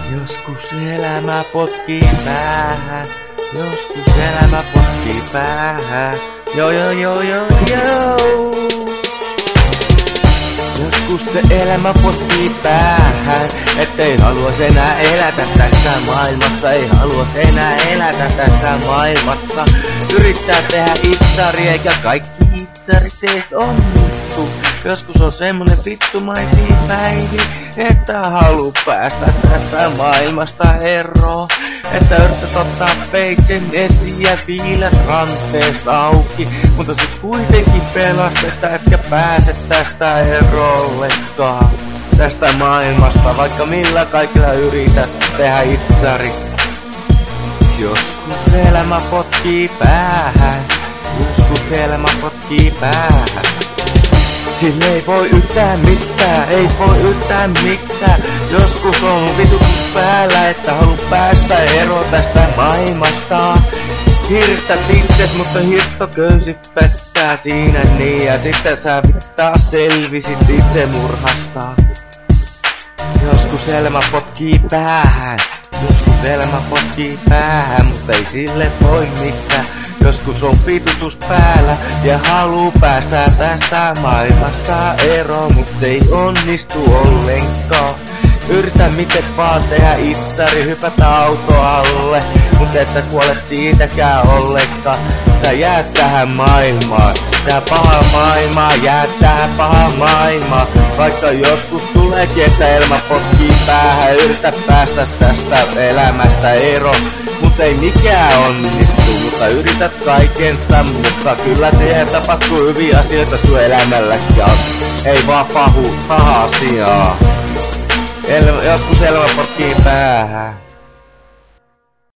Joskus elämä potkii päähän, joskus elämä potkii päähän. Jo. Joskus se elämä potkii päähän, ettei haluas enää elätä tässä maailmassa, ei haluas enää elätä tässä maailmassa. Yrittää tehdä itsari eikä kaikki itsarit ees onnistu. Joskus on semmonen vittumaisia päiviä, että haluu päästä tästä maailmasta eroon. Että yrität ottaa peitsen esiin ja viilet ranteesta auki, mutta sit kuitenkin pelastet etkä pääse tästä erollekaan. Tästä maailmasta, vaikka millä kaikilla yrität tehdä itsari. Joskus elämä potkii päähän, joskus elämä potkii päähän. Sille ei voi yhtään mitään, ei voi yhtään mitään. Joskus on vitutus päällä, että haluat päästä eroon tästä maailmasta. Hirtät itses, mutta hirttoköysi pettää siinä niin. Ja sitten sä taas selvisit itsemurhasta. Joskus elämä potkii päähän, joskus elämä potkii päähän, mutta ei sille voi mitään. Joskus on vitutus päällä ja haluu päästä tästä maailmasta eroon, mut se ei onnistu ollenkaan. Yritä miten vaan tehdä itsari, hypätä auto alle, mut et sä kuolet siitäkään ollenkaan. Sä jäät tähän maailmaan, tää paha maailma, jäät tähän paha maailmaan. Vaikka joskus tuleekin, että elämä potkii päähän, yritä päästä tästä elämästä eroon, mut ei mikään onnistu. Mutta yrität kaikensa, mutta kyllä siihen tapahtuu hyviä asioita sun elämälläkin. Ei vaan paha asiaa. Joskus elämä potkii päähän.